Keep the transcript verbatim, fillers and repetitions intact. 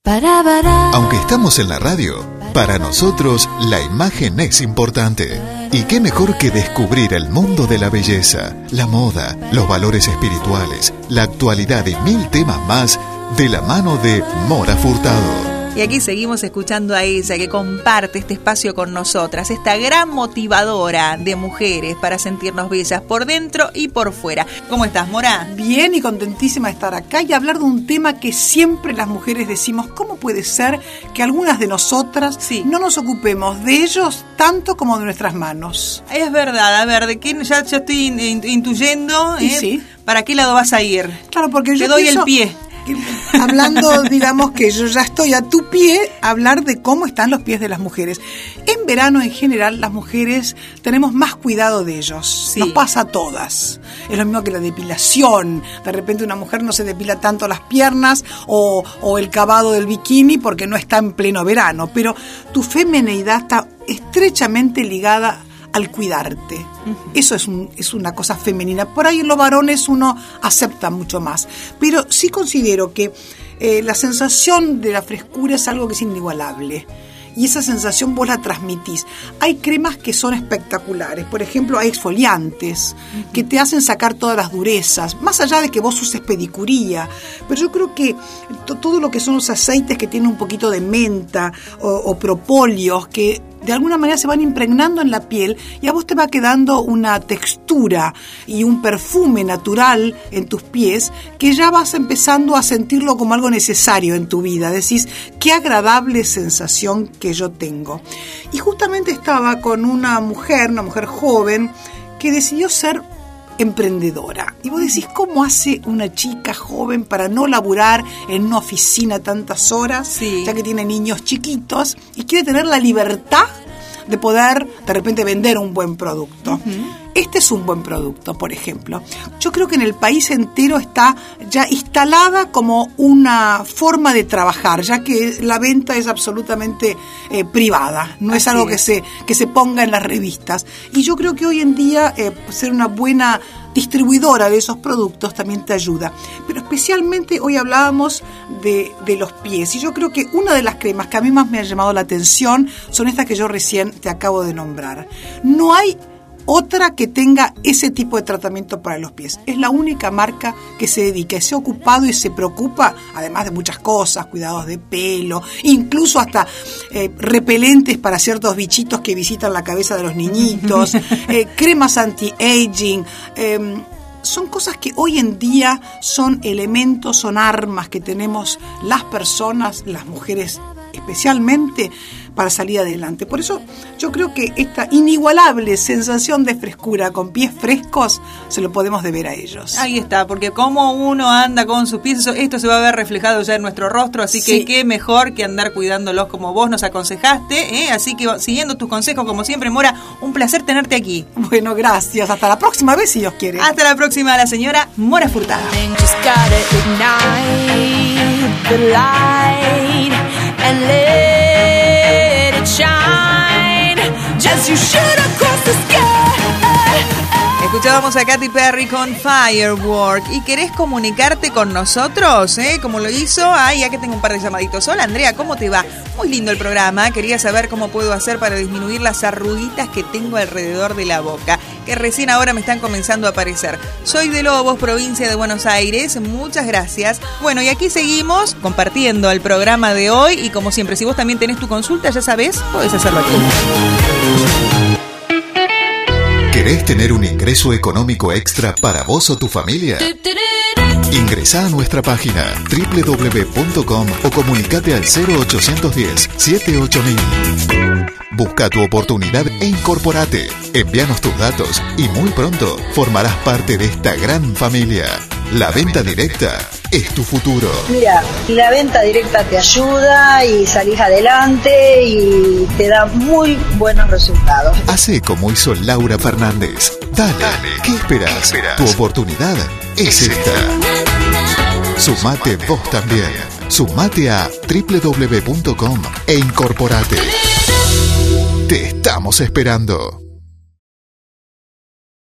Aunque estamos en la radio, para nosotros la imagen es importante. Y qué mejor que descubrir el mundo de la belleza, la moda, los valores espirituales, la actualidad y mil temas más de la mano de Mora Furtado. Y aquí seguimos escuchando a ella que comparte este espacio con nosotras, esta gran motivadora de mujeres para sentirnos bellas por dentro y por fuera. ¿Cómo estás, Mora? Bien y contentísima de estar acá y hablar de un tema que siempre las mujeres decimos, ¿cómo puede ser que algunas de nosotras sí. no nos ocupemos de ellos tanto como de nuestras manos? Es verdad, a ver, de qué ya, ya estoy intuyendo, ¿eh? Sí. ¿Para qué lado vas a ir? Claro, porque Te yo doy pienso... el pie. Hablando, digamos que yo ya estoy a tu pie, hablar de cómo están los pies de las mujeres. En verano, en general, las mujeres tenemos más cuidado de ellos. Sí. Nos pasa a todas. Es lo mismo que la depilación. De repente una mujer no se depila tanto las piernas o, o el cavado del bikini porque no está en pleno verano. Pero tu femineidad está estrechamente ligada al cuidarte. Uh-huh. Eso es, un, es una cosa femenina. Por ahí en los varones uno acepta mucho más. Pero sí considero que eh, la sensación de la frescura es algo que es inigualable. Y esa sensación vos la transmitís. Hay cremas que son espectaculares. Por ejemplo, hay exfoliantes uh-huh. que te hacen sacar todas las durezas. Más allá de que vos uses pedicuría. Pero yo creo que to- todo lo que son los aceites que tienen un poquito de menta o, o propóleos que de alguna manera se van impregnando en la piel y a vos te va quedando una textura y un perfume natural en tus pies que ya vas empezando a sentirlo como algo necesario en tu vida. Decís, qué agradable sensación que yo tengo. Y justamente estaba con una mujer, una mujer joven, que decidió ser emprendedora. Y vos decís, ¿cómo hace una chica joven para no laburar en una oficina tantas horas, sí. ya que tiene niños chiquitos y quiere tener la libertad de poder de repente vender un buen producto? Uh-huh. Este es un buen producto, por ejemplo. Yo creo que en el país entero está ya instalada como una forma de trabajar, ya que la venta es absolutamente eh, privada, no Así es algo es. que se que se ponga en las revistas. Y yo creo que hoy en día eh, ser una buena distribuidora de esos productos también te ayuda. Pero especialmente hoy hablábamos de, de los pies. Y yo creo que una de las cremas que a mí más me ha llamado la atención son estas que yo recién te acabo de nombrar. No hay otra que tenga ese tipo de tratamiento para los pies. Es la única marca que se dedica, se ha ocupado y se preocupa, además de muchas cosas, cuidados de pelo, incluso hasta eh, repelentes para ciertos bichitos que visitan la cabeza de los niñitos, eh, cremas anti-aging, eh, son cosas que hoy en día son elementos, son armas que tenemos las personas, las mujeres especialmente, para salir adelante. Por eso yo creo que esta inigualable sensación de frescura con pies frescos se lo podemos deber a ellos. Ahí está, porque como uno anda con sus pies, esto se va a ver reflejado ya en nuestro rostro, así que sí. qué mejor que andar cuidándolos como vos nos aconsejaste, ¿eh? Así que siguiendo tus consejos como siempre, Mora, un placer tenerte aquí. Bueno, gracias. Hasta la próxima vez si Dios quiere. Hasta la próxima, la señora Mora Furtado. Escuchábamos a Katy Perry con Firework. ¿Y querés comunicarte con nosotros? ¿Eh? Como lo hizo. Ay, ya que tengo un par de llamaditos. Hola, Andrea, ¿cómo te va? Muy lindo el programa. Quería saber cómo puedo hacer para disminuir las arruguitas que tengo alrededor de la boca, que recién ahora me están comenzando a aparecer. Soy de Lobos, provincia de Buenos Aires. Muchas gracias. Bueno, y aquí seguimos compartiendo el programa de hoy. Y como siempre, si vos también tenés tu consulta, ya sabés, podés hacerlo aquí. ¿Querés tener un ingreso económico extra para vos o tu familia? Ingresá a nuestra página doble u doble u doble u punto com o comunicate al cero ochocientos diez, setenta y ocho mil. Busca tu oportunidad e incorporate. Envíanos tus datos y muy pronto formarás parte de esta gran familia. La venta directa es tu futuro. Mira, la venta directa te ayuda y salís adelante y te da muy buenos resultados. Hace como hizo Laura Fernández. Dale, Dale. ¿Qué esperas? ¿Qué esperas? Tu oportunidad es esta. Sumate vos también. Sumate a doble u doble u doble u punto com e incorporate. Te estamos esperando.